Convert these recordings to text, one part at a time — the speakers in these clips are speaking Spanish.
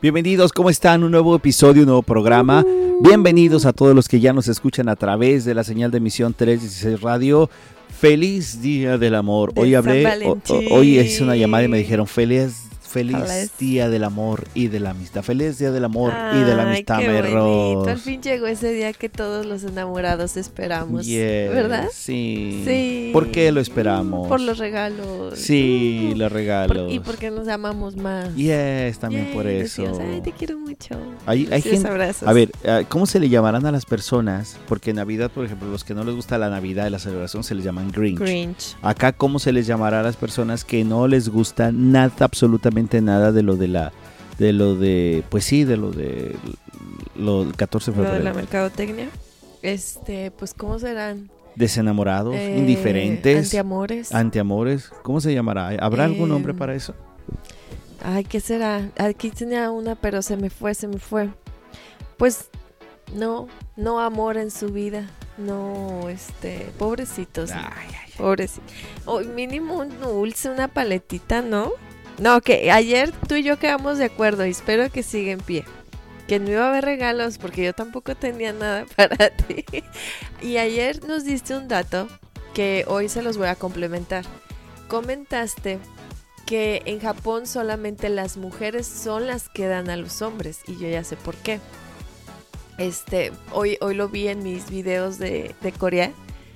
Bienvenidos, ¿cómo están? Un nuevo episodio, un nuevo programa. Bienvenidos a todos los que ya nos escuchan a través de la señal de emisión 316 Radio. Feliz Día del Amor. Hoy hablé, hoy hice una llamada y me dijeron feliz Día del Amor y de la Amistad. Feliz Día del Amor y de la Amistad, qué perros. bonito. Al fin llegó ese día que todos los enamorados esperamos, ¿verdad? Sí. ¿Por qué lo esperamos? Por los regalos. Sí, los regalos. Y porque nos amamos más. También por eso. Decimos, ay, te quiero mucho. Hay gente, abrazos. a ver, ¿cómo se le llamarán a las personas? Porque en Navidad, por ejemplo, los que no les gusta la Navidad y la celebración se les llaman Grinch. Acá, ¿cómo se les llamará a las personas que no les gusta nada, absolutamente nada de lo del 14 de febrero? Lo de la mercadotecnia. Pues, ¿cómo serán? Desenamorados, indiferentes. Antiamores. ¿Cómo se llamará? ¿Habrá algún nombre para eso? Ay, ¿qué será? Aquí tenía una, pero se me fue. Pues, no amor en su vida. No, pobrecitos. Pobrecitos. Mínimo un dulce, una paletita, ¿no? No, que ayer tú y yo quedamos de acuerdo y espero que siga en pie. Que no iba a haber regalos porque yo tampoco tenía nada para ti. Y ayer nos diste un dato que hoy se los voy a complementar. Comentaste que en Japón solamente las mujeres son las que dan a los hombres y yo ya sé por qué. Hoy lo vi en mis videos de Corea,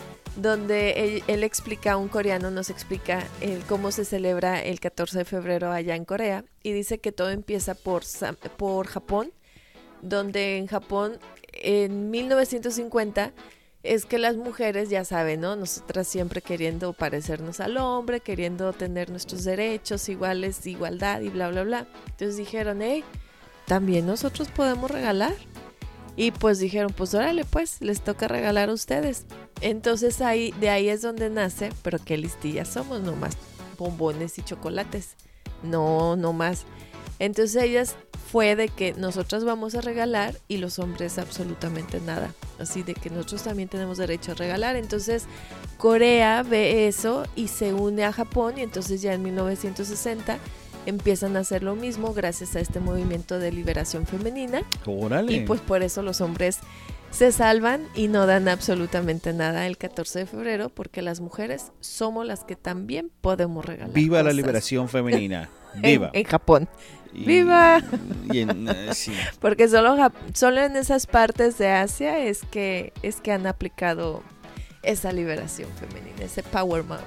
donde él explica, un coreano nos explica cómo se celebra el 14 de febrero allá en Corea, y dice que todo empieza por Japón, donde en Japón en 1950 es que las mujeres, ya saben, ¿no? Nosotras siempre queriendo parecernos al hombre, queriendo tener nuestros derechos iguales, igualdad y bla, bla, bla. Entonces dijeron, también nosotros podemos regalar. Y pues dijeron, pues órale, pues les toca regalar a ustedes. Entonces de ahí es donde nace, pero qué listillas somos, no más bombones y chocolates, no más. Entonces ellas fue de que nosotras vamos a regalar y los hombres absolutamente nada, así de que nosotros también tenemos derecho a regalar. Entonces Corea ve eso y se une a Japón, y entonces ya en 1960 empiezan a hacer lo mismo gracias a este movimiento de liberación femenina. ¡Órale! Y pues por eso los hombres se salvan y no dan absolutamente nada el 14 de febrero, porque las mujeres somos las que también podemos regalar. ¡Viva cosas. La liberación femenina! ¡Viva! En Japón. ¡Viva! Sí. Porque solo en esas partes de Asia es que han aplicado esa liberación femenina, ese power man.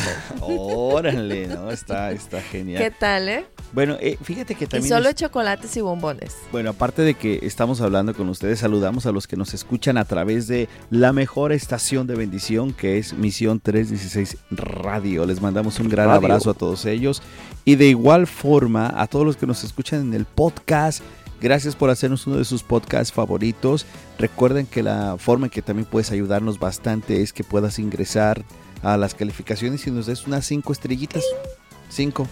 Órale, ¿no? Está genial. ¿Qué tal, Bueno, fíjate que también... Y solo chocolates y bombones. Bueno, aparte de que estamos hablando con ustedes, saludamos a los que nos escuchan a través de la mejor estación de bendición, que es Misión 316 Radio. Les mandamos un gran abrazo a todos ellos. Y de igual forma, a todos los que nos escuchan en el podcast, gracias por hacernos uno de sus podcasts favoritos. Recuerden que la forma en que también puedes ayudarnos bastante es que puedas ingresar a las calificaciones y nos des unas 5 estrellitas. 5.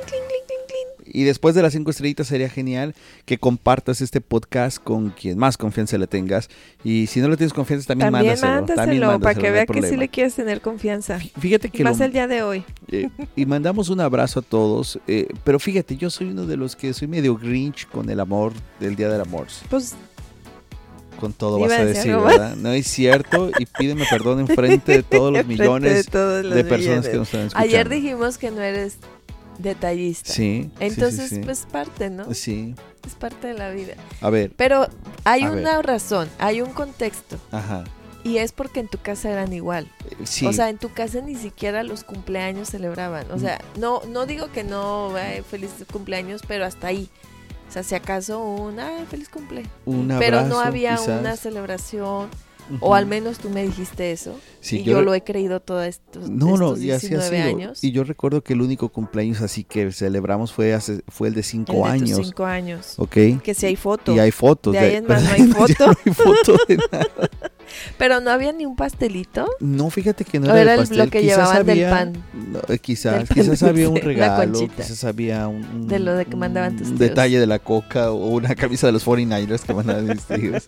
Y después de las 5 estrellitas sería genial que compartas este podcast con quien más confianza le tengas. Y si no le tienes confianza, también mándaselo para que vea que sí le quieres tener confianza. Fíjate que más el día de hoy. Y mandamos un abrazo a todos. Pero fíjate, yo soy uno de los que soy medio Grinch con el amor del Día del Amor. Pues con todo vas a decir, ¿verdad? No es cierto, y pídeme perdón en frente de todos los millones de personas que nos están escuchando. Ayer dijimos que no eres detallista. Sí. Entonces, sí. pues parte, ¿no? Sí. Es parte de la vida. A ver. Pero hay una razón, hay un contexto. Ajá. Y es porque en tu casa eran igual. Sí. O sea, en tu casa ni siquiera los cumpleaños celebraban. O sea, no digo que no, feliz cumpleaños, pero hasta ahí. O sea, si acaso feliz cumple. Un abrazo, pero no había quizás una celebración. O al menos tú me dijiste eso. Sí, y yo lo he creído todos estos 19 años. Y yo recuerdo que el único cumpleaños así que celebramos fue el de 5 años. 5 años. Ok. Que si hay foto. Y hay fotos. De ahí en más no hay foto. No hay foto de nada. Pero no había ni un pastelito. No, fíjate que no era el pastel. Lo que llevaban había, del pan. No, quizás había un regalo, quizás había de lo de que mandaban tus tíos. Detalle de la Coca o una camisa de los 49ers que mandaban mis tíos.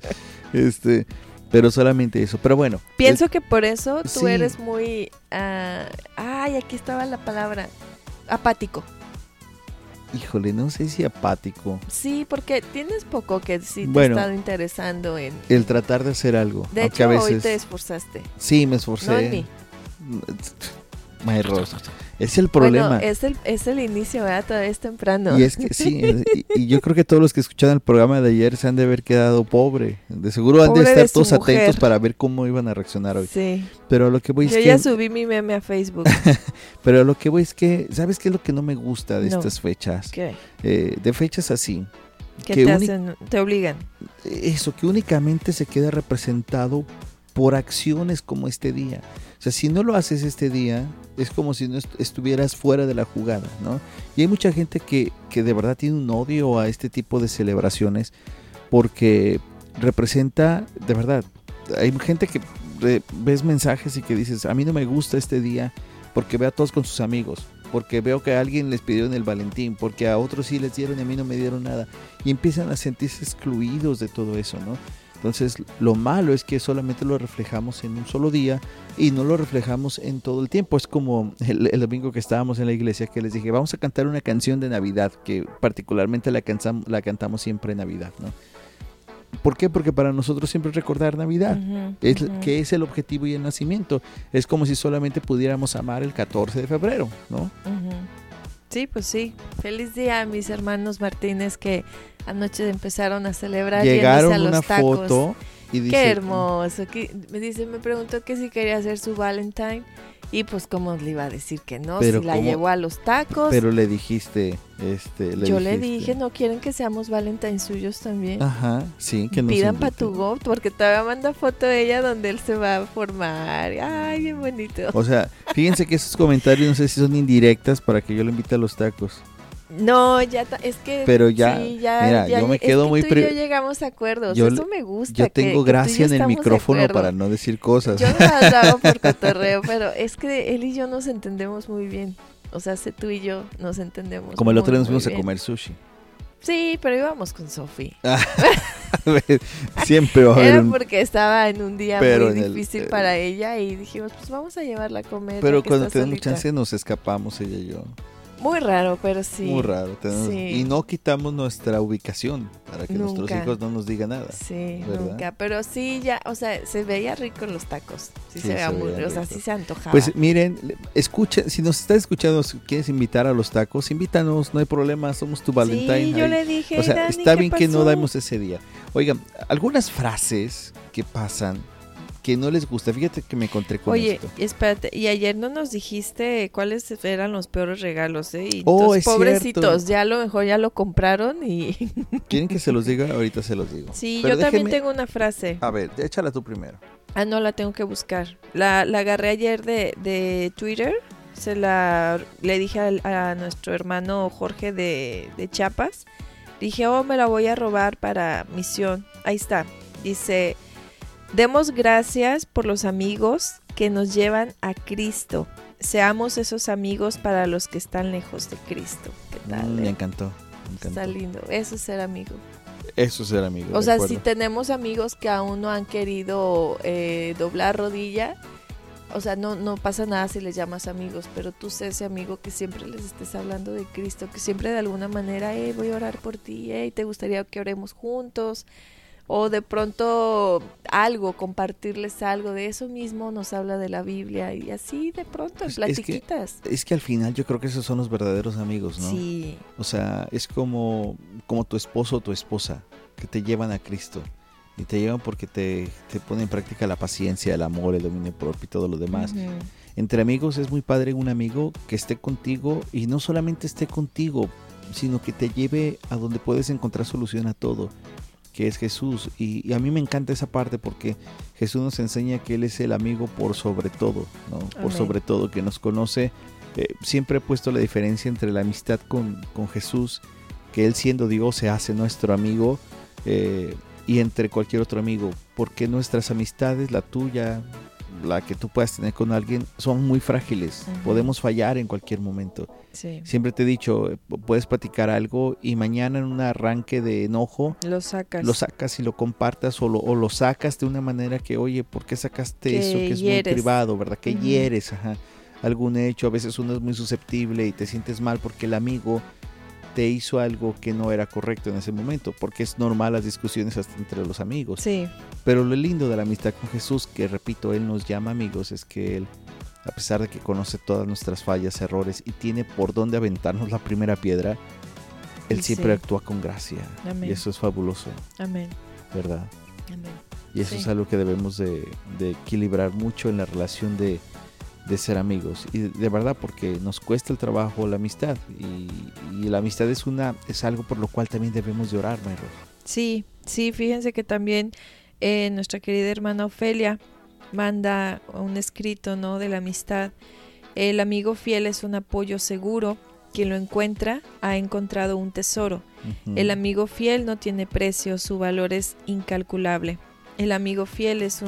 Pero solamente eso. Pero bueno. Pienso que por eso tú sí. eres muy... aquí estaba la palabra. Apático. híjole, no sé si apático. Sí, porque tienes poco que sí te Bueno, ha estado interesando en... El tratar de hacer algo. De aunque hecho, a veces, hoy te esforzaste. Sí, me esforcé. No en mí. My Rose. Es el problema. Bueno, es el inicio, ¿verdad? Todavía es temprano. Y es que sí, y yo creo que todos los que escucharon el programa de ayer se han de haber quedado pobre. De seguro han de Pobre estar de su todos mujer. atentos para ver cómo iban a reaccionar hoy. Sí. Pero a lo que voy es Yo que... ya subí mi meme a Facebook. Pero a lo que voy es que... ¿Sabes qué es lo que no me gusta de No. estas fechas? ¿Qué? De fechas así. ¿Qué que te uni- hacen? Te obligan. Eso, que únicamente se queda representado por acciones como este día. O sea, si no lo haces este día, es como si no estuvieras fuera de la jugada, ¿no? Y hay mucha gente que de verdad tiene un odio a este tipo de celebraciones porque representa, de verdad, hay gente que ves mensajes y que dices, a mí no me gusta este día porque veo a todos con sus amigos, porque veo que a alguien les pidieron el Valentín, porque a otros sí les dieron y a mí no me dieron nada. Y empiezan a sentirse excluidos de todo eso, ¿no? Entonces, lo malo es que solamente lo reflejamos en un solo día y no lo reflejamos en todo el tiempo. Es como el domingo que estábamos en la iglesia que les dije, vamos a cantar una canción de Navidad, que particularmente la cantamos siempre en Navidad, ¿no? ¿Por qué? Porque para nosotros siempre es recordar Navidad, que es el objetivo y el nacimiento. Es como si solamente pudiéramos amar el 14 de febrero, ¿no? Sí, pues sí. Feliz día a mis hermanos Martínez que anoche empezaron a celebrar. Llegaron yéndose a una los tacos. foto y dice... Qué hermoso. Me preguntó que si quería hacer su Valentine. Y pues cómo le iba a decir que no, Pero si la ¿cómo? llevó a los tacos. Pero le dijiste, Yo le dije, ¿no quieren que seamos Valentine suyos también? Ajá, sí, que nos Pidan invite. para tu go, porque todavía manda foto de ella donde él se va a formar. Ay, bien bonito. O sea, fíjense que esos comentarios no sé si son indirectas para que yo lo invite a los tacos. No, ya es que Pero ya, sí, mira, yo me quedo es que muy... tú y yo llegamos a acuerdos, eso me gusta. Yo tengo que gracia tú y yo en el estamos de micrófono acuerdo. para no decir cosas. Yo no las hago por cotorreo, pero es que él y yo nos entendemos muy bien. O sea, tú y yo nos entendemos Como el otro día nos muy fuimos a bien. comer sushi. Sí, pero íbamos con Sofi. Siempre va a haber Era un... porque estaba en un día Pero muy en el- difícil para ella y dijimos, pues vamos a llevarla a comer. Pero ya que cuando está tenemos solita. chance nos escapamos ella y yo. Muy raro, pero sí. Muy raro. Sí. Y no quitamos nuestra ubicación para que nuestros Nunca. hijos no nos digan nada. Sí, ¿verdad? nunca. Pero sí, ya, o sea, se veía rico en los tacos. Sí, Sí, se veía se muy veía rico. O sea, rico. sí se antojaba. Pues miren, escucha, si nos estás escuchando, si quieres invitar a los tacos, invítanos, no hay problema, somos tu Valentine. Sí, yo ahí. le dije, O sea, Dani, está ¿qué bien que no pasó? damos ese día. Oigan, algunas frases que pasan que no les gusta. Fíjate que me encontré con Oye, esto. espérate, y ayer no nos dijiste cuáles eran los peores regalos, ¿eh? Y Oh, entonces, es pobrecitos, cierto. ya a lo mejor ya lo compraron y... ¿Quieren que se los diga? Ahorita se los digo. Sí, Pero yo también déjenme- tengo una frase. A ver, échala tú primero. Ah, no, la tengo que buscar. La agarré ayer de Twitter. Le dije a nuestro hermano Jorge de Chiapas. Dije, me la voy a robar para misión. Ahí está. Dice, demos gracias por los amigos que nos llevan a Cristo. Seamos esos amigos para los que están lejos de Cristo. ¿Qué tal? Me encantó. Me encantó. Está lindo. Eso es ser amigo. Eso es ser amigo. O de sea, acuerdo. si tenemos amigos que aún no han querido doblar rodilla, o sea, no pasa nada si les llamas amigos, pero tú sé ese amigo que siempre les estés hablando de Cristo, que siempre de alguna manera, voy a orar por ti, ¿te gustaría que oremos juntos? O de pronto compartirles algo de eso mismo, nos habla de la Biblia y así de pronto, Pues platiquitas. Es que al final yo creo que esos son los verdaderos amigos, ¿no? Sí, O sea, es como tu esposo o tu esposa que te llevan a Cristo. Y te llevan porque te ponen en práctica la paciencia, el amor, el dominio propio y todo lo demás. Ujú. Entre amigos es muy padre un amigo que esté contigo y no solamente esté contigo, sino que te lleve a donde puedes encontrar solución a todo, que es Jesús. Y a mí me encanta esa parte porque Jesús nos enseña que Él es el amigo por sobre todo, ¿no? Por Amén. sobre todo, que nos conoce. Siempre he puesto la diferencia entre la amistad con Jesús, que Él siendo Dios se hace nuestro amigo, y entre cualquier otro amigo, porque nuestras amistades, la tuya, la que tú puedas tener con alguien, son muy frágiles. Ujú. Podemos fallar en cualquier momento. Sí, Siempre te he dicho, puedes platicar algo y mañana en un arranque de enojo lo sacas. lo sacas y lo compartas o lo sacas de una manera que, oye, ¿por qué sacaste Que eso que es hieres. muy privado, verdad? Que Ujú. hieres, algún hecho. A veces uno es muy susceptible y te sientes mal porque el amigo te hizo algo que no era correcto en ese momento, porque es normal las discusiones hasta entre los amigos. Sí. Pero lo lindo de la amistad con Jesús, que repito, Él nos llama amigos, es que Él, a pesar de que conoce todas nuestras fallas, errores y tiene por dónde aventarnos la primera piedra, Él siempre actúa con gracia. Amén. Y eso es fabuloso. Amén. ¿Verdad? Amén. Y eso es algo que debemos de equilibrar mucho en la relación de ser amigos. Y de verdad, porque nos cuesta el trabajo la amistad. Y la amistad es algo por lo cual también debemos de orar, Mayro. Sí, fíjense que también nuestra querida hermana Ofelia manda un escrito, ¿no?, de la amistad. El amigo fiel es un apoyo seguro. Quien lo encuentra ha encontrado un tesoro. Uh-huh. El amigo fiel no tiene precio, su valor es incalculable. El amigo fiel es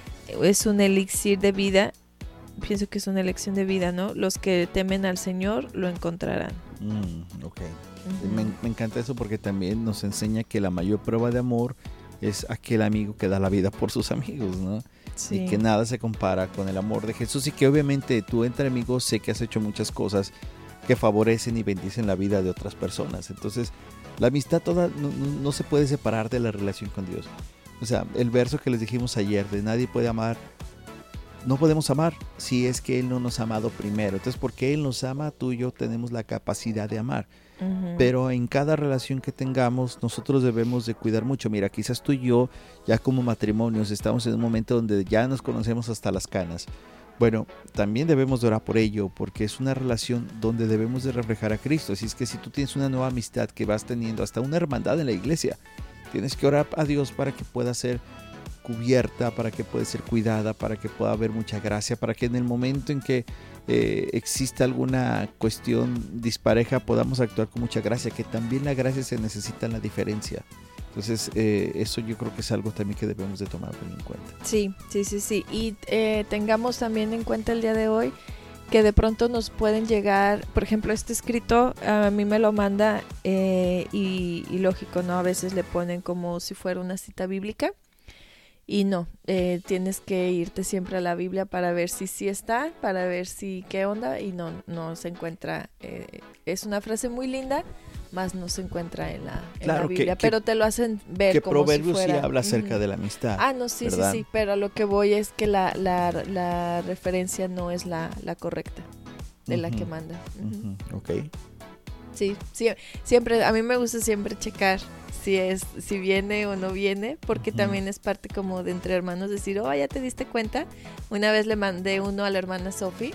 un elixir de vida. Pienso que es una elección de vida, ¿no? Los que temen al Señor lo encontrarán. Ok. Uh-huh. Me encanta eso porque también nos enseña que la mayor prueba de amor es aquel amigo que da la vida por sus amigos, ¿no? Sí. Y que nada se compara con el amor de Jesús, y que obviamente tú entre amigos sé que has hecho muchas cosas que favorecen y bendicen la vida de otras personas. Entonces, la amistad toda no se puede separar de la relación con Dios. O sea, el verso que les dijimos ayer de nadie puede amar, no podemos amar si es que Él no nos ha amado primero. Entonces, porque Él nos ama, tú y yo tenemos la capacidad de amar. Uh-huh. Pero en cada relación que tengamos, nosotros debemos de cuidar mucho. Mira, quizás tú y yo, ya como matrimonios, estamos en un momento donde ya nos conocemos hasta las canas. Bueno, también debemos de orar por ello, porque es una relación donde debemos de reflejar a Cristo. Así es que si tú tienes una nueva amistad que vas teniendo, hasta una hermandad en la iglesia, tienes que orar a Dios para que pueda ser cubierta, para que pueda ser cuidada, para que pueda haber mucha gracia, para que en el momento en que exista alguna cuestión dispareja podamos actuar con mucha gracia, que también la gracia se necesita en la diferencia. Entonces, eso yo creo que es algo también que debemos de tomar en cuenta. Sí. Y tengamos también en cuenta el día de hoy que de pronto nos pueden llegar, por ejemplo, este escrito a mí me lo manda y lógico, ¿no? A veces le ponen como si fuera una cita bíblica. Y no, tienes que irte siempre a la Biblia para ver si sí está, para ver si qué onda, y no se encuentra. Es una frase muy linda, más no se encuentra en la Biblia, pero te lo hacen ver que como Proverbios si fuera. Sí habla acerca de la amistad. Ah, no, sí, pero a lo que voy es que la referencia no es la correcta de la que manda. Ok. Sí, siempre, a mí me gusta siempre checar si viene o no viene, porque también es parte como de entre hermanos decir, ya te diste cuenta. Una vez le mandé uno a la hermana Sophie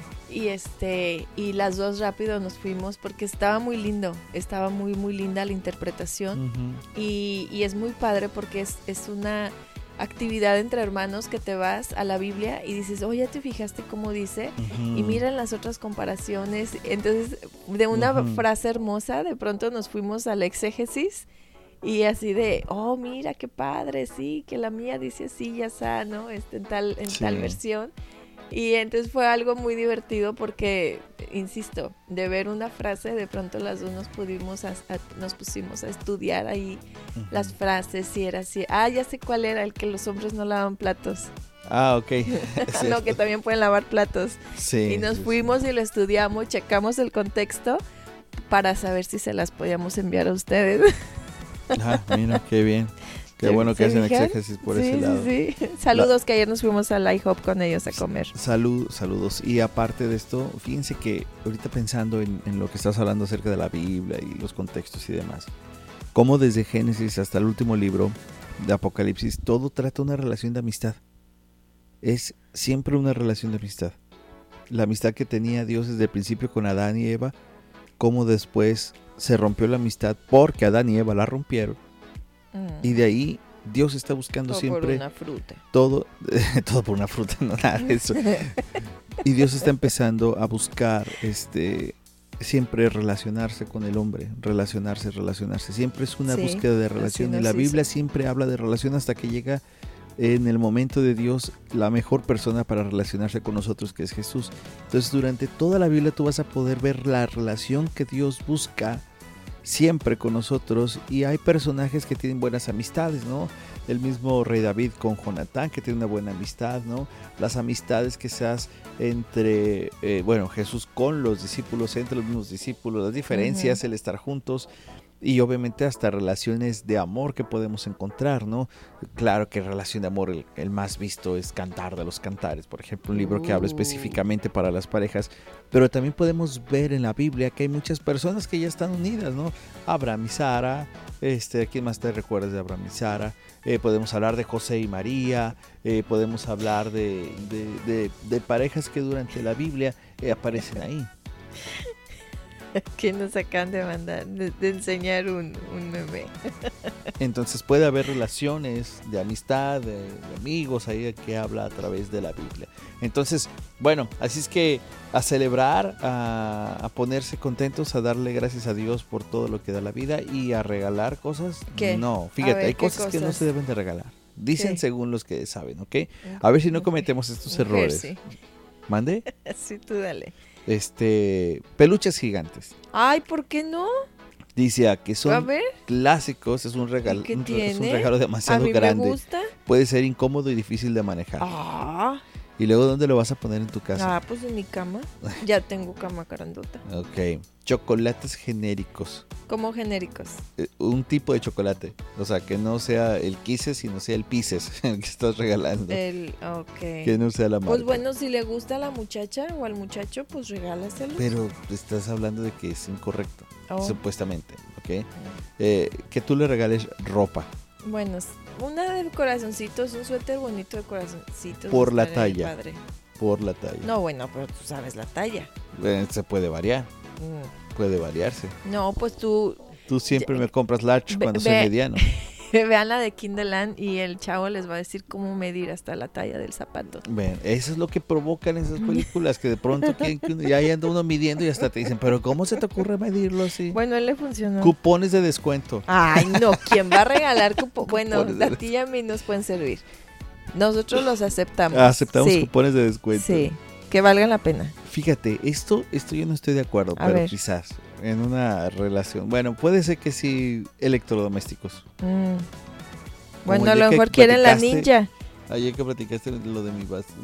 y las dos rápido nos fuimos porque estaba muy lindo, estaba muy muy linda la interpretación. Y es muy padre porque es una actividad entre hermanos que te vas a la Biblia y dices, ya te fijaste cómo dice, y miran las otras comparaciones. Entonces, de una frase hermosa, de pronto nos fuimos al exégesis y así de, mira qué padre, sí, que la mía dice así, ya está, ¿no? En tal versión. Y entonces fue algo muy divertido porque, insisto, de ver una frase, de pronto las dos nos pusimos a estudiar ahí las frases, y era así, ya sé cuál era, el que los hombres no lavan platos. Ok. No, que también pueden lavar platos. Sí. Y nos fuimos y lo estudiamos, checamos el contexto para saber si se las podíamos enviar a ustedes. Mira, qué bien. Qué bueno que hacen exégesis por ese lado. Sí. Saludos, que ayer nos fuimos al IHOP con ellos a comer. Saludos. Y aparte de esto, fíjense que ahorita pensando en lo que estás hablando acerca de la Biblia y los contextos y demás, como desde Génesis hasta el último libro de Apocalipsis, todo trata una relación de amistad. Es siempre una relación de amistad. La amistad que tenía Dios desde el principio con Adán y Eva, cómo después se rompió la amistad porque Adán y Eva la rompieron. Y de ahí Dios está buscando todo siempre por una fruta. Todo por una fruta, no nada de eso. Y Dios está empezando a buscar siempre relacionarse con el hombre, relacionarse. Siempre es una búsqueda de relación. Y la Biblia siempre habla de relación hasta que llega en el momento de Dios la mejor persona para relacionarse con nosotros, que es Jesús. Entonces, durante toda la Biblia tú vas a poder ver la relación que Dios busca siempre con nosotros, y hay personajes que tienen buenas amistades, ¿no? El mismo rey David con Jonatán, que tiene una buena amistad, ¿no? Las amistades que se hacen entre, Jesús con los discípulos, entre los mismos discípulos, las diferencias, el estar juntos, y obviamente hasta relaciones de amor que podemos encontrar, ¿no? Claro que relación de amor, el más visto es Cantar de los Cantares, por ejemplo, un libro que habla específicamente para las parejas, pero también podemos ver en la Biblia que hay muchas personas que ya están unidas, ¿no? Abraham y Sara, ¿quién más te recuerdas de Abraham y Sara? Podemos hablar de José y María, podemos hablar de parejas que durante la Biblia aparecen ahí. Que nos acaban de mandar, de enseñar un meme. Entonces puede haber relaciones de amistad, de amigos ahí que habla a través de la Biblia. Entonces, bueno, así es que a celebrar, a ponerse contentos, a darle gracias a Dios por todo lo que da la vida y a regalar cosas. ¿Qué? No, fíjate, ver, hay cosas que no se deben de regalar. Dicen ¿Qué? según los que saben, ¿ok? A ver si no cometemos estos errores. Sí. ¿Mande? Sí, tú dale. Peluches gigantes. Ay, ¿por qué no? Dice que A son ver, clásicos, es un regalo, ¿qué es un tiene? regalo a demasiado mí grande. me gusta. Puede ser incómodo y difícil de manejar. Ah, ¿Y luego dónde lo vas a poner en tu casa? pues en mi cama. Ya tengo cama grandota. Ok. Chocolates genéricos. Como genéricos. Un tipo de chocolate. O sea, que no sea el Kisses, sino sea el Pieces el que estás regalando. Ok. Que no sea la marca. Pues bueno, si le gusta a la muchacha o al muchacho, pues regálaselo. Pero estás hablando de que es incorrecto, supuestamente. ¿Ok? Que tú le regales ropa. Bueno, una de corazoncitos, un suéter bonito de corazoncitos. Por la estaría talla. padre. Por la talla. No, bueno, pero tú sabes la talla. Se puede variar. Puede variarse. No, pues tú Tú siempre me compras large cuando soy mediano. vean la de Kinderland y el chavo les va a decir cómo medir hasta la talla del zapato. Ven, eso es lo que provocan esas películas, que de pronto quieren que ya anda uno midiendo y hasta te dicen, pero ¿cómo se te ocurre medirlo así? Bueno, él le funcionó. Cupones de descuento. Ay, no, ¿quién va a regalar cupones? Bueno, a ti y a mí nos pueden servir. Nosotros los aceptamos. Aceptamos cupones de descuento. Sí, que valgan la pena. Fíjate, esto yo no estoy de acuerdo, pero quizás en una relación. Bueno, puede ser que sí, electrodomésticos. Bueno, a lo mejor quieren la ninja. Ayer que platicaste lo de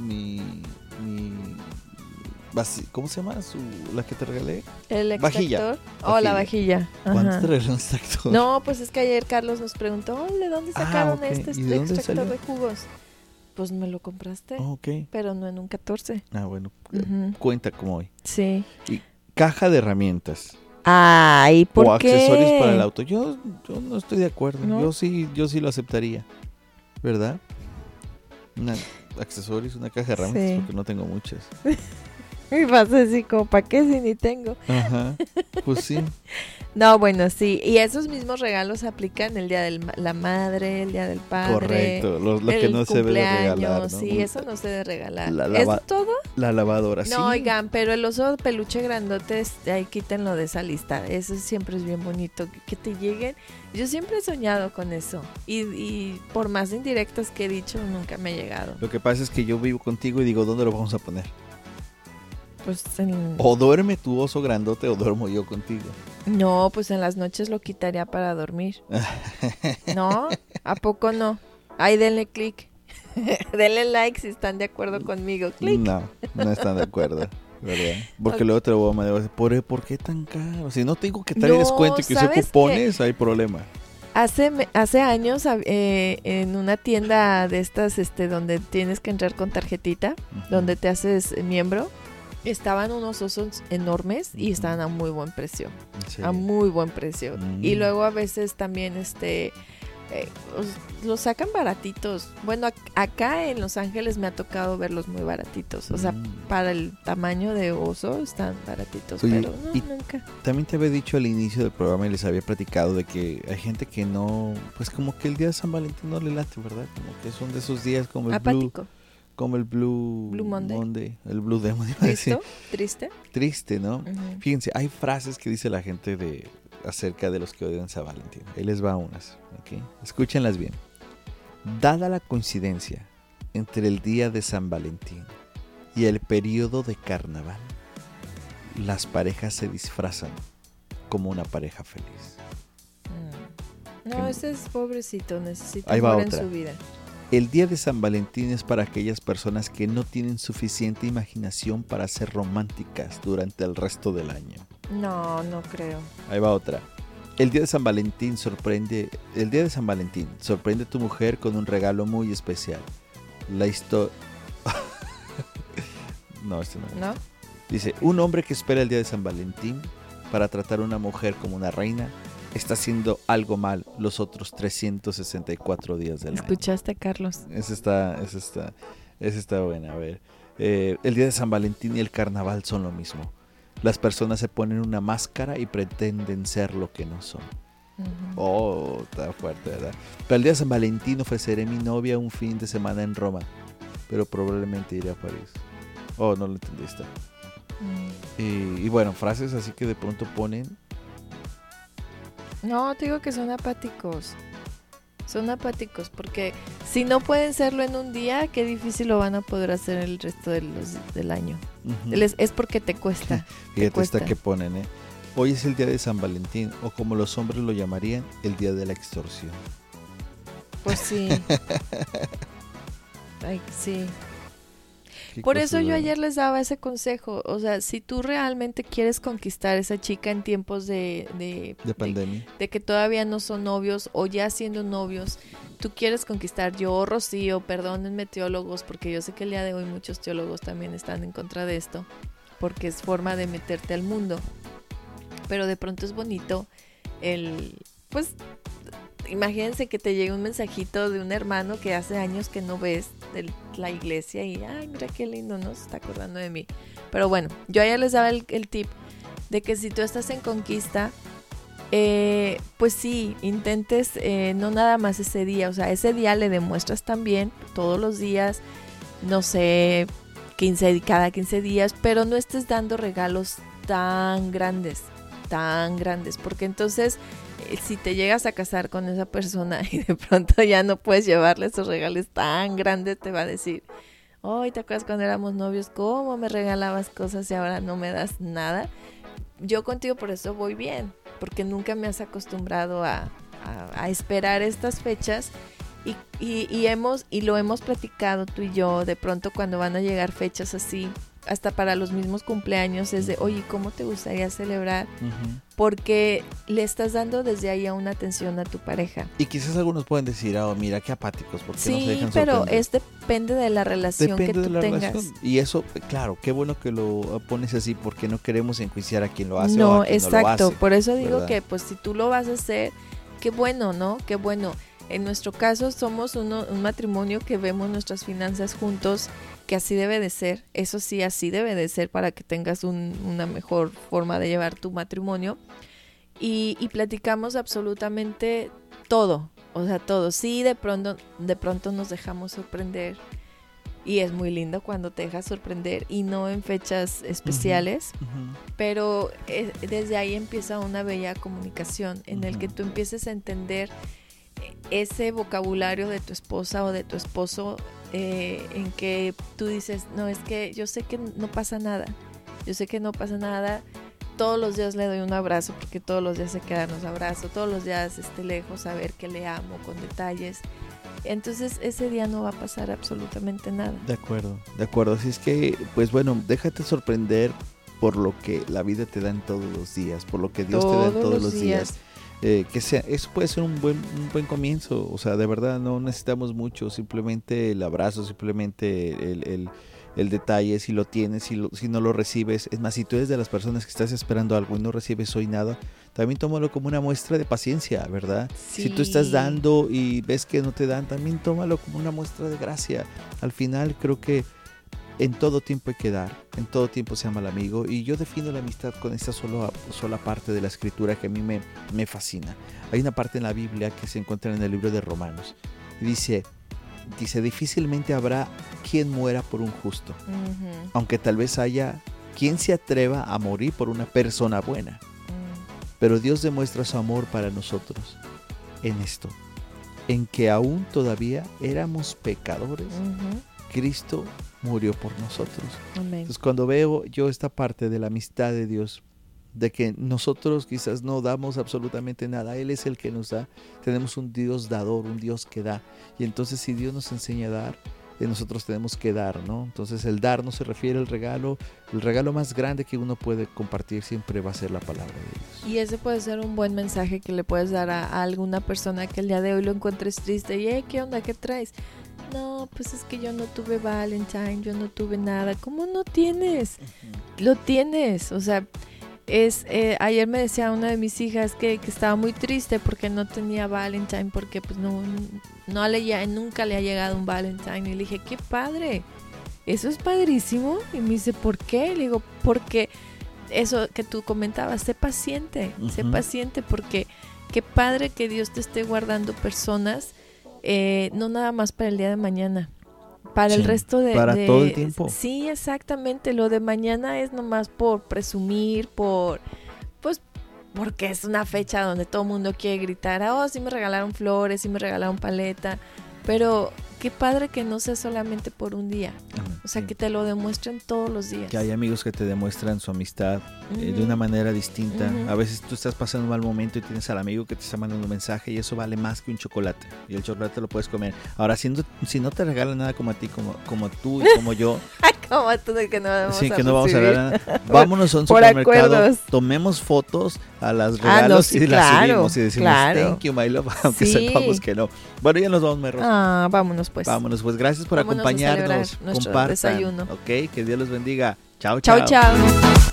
¿cómo se llama? La que te regalé. El extractor. Vajilla. La vajilla. ¿Cuándo te regalé un extractor? No, pues es que ayer Carlos nos preguntó, ¿de dónde sacaron este extractor de jugos? Pues me lo compraste, pero no en un 14. Bueno, cuenta como hoy. Sí. Y caja de herramientas. Ay, ¿por qué? O accesorios para el auto. Yo no estoy de acuerdo. ¿No? Yo sí lo aceptaría. ¿Verdad? Accesorios, una caja de herramientas, porque no tengo muchas. Y vas a decir, como, ¿para qué si ni tengo? Ajá, pues sí. No, bueno, sí. Y esos mismos regalos aplican el día de la madre, el día del padre. Correcto, lo que no se debe de regalar, ¿no? Sí, eso no se debe regalar. ¿Es todo? La lavadora, sí. No, oigan, pero el oso de peluche grandote, ahí quítenlo de esa lista. Eso siempre es bien bonito, que te lleguen. Yo siempre he soñado con eso. Y por más indirectas que he dicho, nunca me ha llegado. Lo que pasa es que yo vivo contigo y digo, ¿dónde lo vamos a poner? Pues o duerme tu oso grandote o duermo yo contigo. No, pues en las noches lo quitaría para dormir. ¿No? ¿A poco no? Ay, denle click. Denle like si están de acuerdo conmigo. Click. No están de acuerdo, ¿verdad? Porque luego te lo voy a mandar. ¿Por qué tan caro? Si no tengo que traer descuento y que use cupones, hay problema. Hace años en una tienda de estas donde tienes que entrar con tarjetita, donde te haces miembro, estaban unos osos enormes y estaban a muy buen precio. Sí. A muy buen precio. Y luego a veces también los sacan baratitos. Bueno, acá en Los Ángeles me ha tocado verlos muy baratitos. O sea, para el tamaño de oso están baratitos. Oye, pero nunca. También te había dicho al inicio del programa y les había platicado de que hay gente que no, pues como que el día de San Valentín no le late, ¿verdad? Como que son de esos días como el apático. Como el Blue Monday. El Blue Demon. Triste, ¿no? Fíjense, hay frases que dice la gente acerca de los que odian San Valentín. Ahí les va unas, ¿ok? Escúchenlas bien. Dada la coincidencia entre el día de San Valentín y el periodo de carnaval, las parejas se disfrazan como una pareja feliz. No, ese es pobrecito, necesita Ahí va amor en otra. su vida. El día de San Valentín es para aquellas personas que no tienen suficiente imaginación para ser románticas durante el resto del año. No, no creo. Ahí va otra. El día de San Valentín sorprende a tu mujer con un regalo muy especial. La historia... No, este no es. ¿No? Dice, un hombre que espera el día de San Valentín para tratar a una mujer como una reina está haciendo algo mal los otros 364 días del año. ¿Escuchaste, Carlos? Esa está buena. A ver, el día de San Valentín y el carnaval son lo mismo. Las personas se ponen una máscara y pretenden ser lo que no son. Oh, está fuerte, ¿verdad? Pero el día de San Valentín ofreceré a mi novia un fin de semana en Roma, pero probablemente iré a París. Oh, no lo entendiste. Y bueno, frases así que de pronto ponen. No, te digo que son apáticos. Son apáticos porque si no pueden serlo en un día, qué difícil lo van a poder hacer el resto del año. Es porque te cuesta. Fíjate esta que ponen, Hoy es el día de San Valentín, o como los hombres lo llamarían, el día de la extorsión. Pues sí. Ay, sí. Por eso yo ayer les daba ese consejo. O sea, si tú realmente quieres conquistar a esa chica en tiempos de pandemia, de que todavía no son novios o ya siendo novios, tú quieres conquistar. Yo, Rocío, perdónenme teólogos, porque yo sé que el día de hoy muchos teólogos también están en contra de esto, porque es forma de meterte al mundo. Pero de pronto es bonito pues, imagínense que te llegue un mensajito de un hermano que hace años que no ves de la iglesia y, ay, mira qué lindo, ¿no? Se está acordando de mí. Pero bueno, yo ayer les daba el tip de que si tú estás en conquista, pues sí, intentes no nada más ese día, o sea, ese día le demuestras también todos los días, no sé, cada 15 días, pero no estés dando regalos tan grandes, porque entonces si te llegas a casar con esa persona y de pronto ya no puedes llevarle esos regalos tan grandes, te va a decir, ¿te acuerdas cuando éramos novios? ¿Cómo me regalabas cosas y ahora no me das nada? Yo contigo por eso voy bien, porque nunca me has acostumbrado a esperar estas fechas y lo hemos platicado tú y yo. De pronto cuando van a llegar fechas así, hasta para los mismos cumpleaños, es de, oye, ¿cómo te gustaría celebrar? Porque le estás dando desde ahí una atención a tu pareja. Y quizás algunos pueden decir, mira qué apáticos, ¿por qué no se dejan pero sorprender? Depende de la relación que tú tengas. Relación. Y eso, claro, qué bueno que lo pones así, porque no queremos enjuiciar a quien lo hace no, o a quien exacto, no lo hace. Por eso digo, ¿verdad?, que pues si tú lo vas a hacer, qué bueno, ¿no? Qué bueno. En nuestro caso somos un matrimonio que vemos nuestras finanzas juntos, que así debe de ser. Eso sí, así debe de ser para que tengas una mejor forma de llevar tu matrimonio. Y platicamos absolutamente todo, o sea, todo. Sí, de pronto nos dejamos sorprender y es muy lindo cuando te dejas sorprender y no en fechas especiales, pero desde ahí empieza una bella comunicación en el que tú empieces a entender ese vocabulario de tu esposa o de tu esposo, en que tú dices, no, es que yo sé que no pasa nada, todos los días le doy un abrazo porque todos los días se queda los abrazos, todos los días esté lejos, saber que le amo con detalles. Entonces ese día no va a pasar absolutamente nada. De acuerdo. Así es que, pues bueno, déjate sorprender por lo que la vida te da en todos los días, por lo que Dios te da en todos los días. Eso puede ser un buen comienzo. O sea, de verdad no necesitamos mucho, simplemente el abrazo, simplemente el detalle. Si lo tienes, si no lo recibes, es más, si tú eres de las personas que estás esperando algo y no recibes hoy nada, también tómalo como una muestra de paciencia, ¿verdad? Sí. Si tú estás dando y ves que no te dan, también tómalo como una muestra de gracia. Al final creo que en todo tiempo hay que dar, en todo tiempo se ama al amigo, y yo defino la amistad con esta sola parte de la escritura que a mí me fascina. Hay una parte en la Biblia que se encuentra en el libro de Romanos, y dice, difícilmente habrá quien muera por un justo, aunque tal vez haya quien se atreva a morir por una persona buena, pero Dios demuestra su amor para nosotros en esto, en que aún todavía éramos pecadores, Cristo murió por nosotros. Amén. Entonces cuando veo yo esta parte de la amistad de Dios de que nosotros quizás no damos absolutamente nada. Él es el que nos da. Tenemos un Dios dador, un Dios que da. Y entonces si Dios nos enseña a dar, nosotros tenemos que dar, ¿no? Entonces el dar no se refiere al regalo. El regalo más grande que uno puede compartir siempre va a ser la palabra de Dios. Y ese puede ser un buen mensaje que le puedes dar a alguna persona que el día de hoy lo encuentres triste. Y, ¿qué onda? ¿Qué traes? No, pues es que yo no tuve Valentine, yo no tuve nada. ¿Cómo no tienes? Lo tienes, o sea... ayer me decía una de mis hijas que estaba muy triste porque no tenía Valentine, porque pues nunca le ha llegado un Valentine. Y le dije, qué padre, eso es padrísimo. Y me dice, ¿por qué? Le digo, porque eso que tú comentabas, sé paciente, porque qué padre que Dios te esté guardando personas, no nada más para el día de mañana, para el resto para todo el tiempo. Sí, exactamente. Lo de mañana es nomás por presumir, porque es una fecha donde todo el mundo quiere gritar, sí me regalaron flores, sí me regalaron paleta, pero qué padre que no sea solamente por un día. O sea, que te lo demuestren todos los días. Que hay amigos que te demuestran su amistad de una manera distinta. A veces tú estás pasando un mal momento y tienes al amigo que te está mandando un mensaje y eso vale más que un chocolate. Y el chocolate lo puedes comer. Ahora, si no te regalan nada como a ti, como tú y como yo. Como tú, de que no vamos sí, que no vamos a regalar nada. Vámonos a un supermercado, tomemos fotos a las regalos y las subimos y decimos thank you, my love, aunque sepamos que no. Bueno, ya nos vamos, Merros. Vámonos pues. Gracias por acompañarnos. Compartan. Desayuno. Ok, que Dios los bendiga. Chao. Chao.